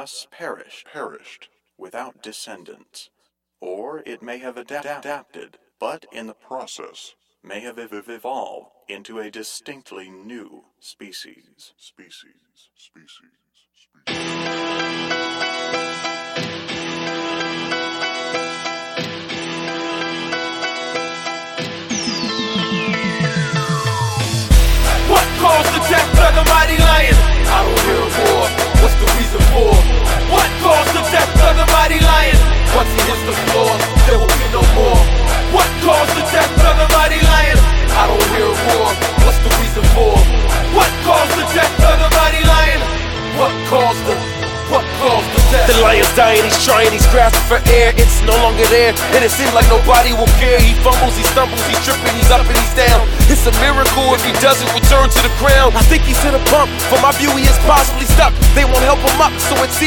thus perished without descendants. Or it may have adapted, but in the process may have evolved into a distinctly new species. What caused the death of the mighty lion? I don't hear a roar. What's the reason for? What caused the death of the mighty lion? Once he hits the floor, there will be no more. What caused the death of the mighty lion? I don't hear a roar. What's the reason for? What caused the death of the mighty lion? What caused the death? The lion's dying, he's trying, he's grasping for air. It's no longer there, and it seems like nobody will care. He fumbles, he stumbles, he's tripping, he's up and he's down. It's a miracle if he doesn't return to the ground. I think he's in a pump. From my view, he is possibly stuck. They won't help him up, so it seems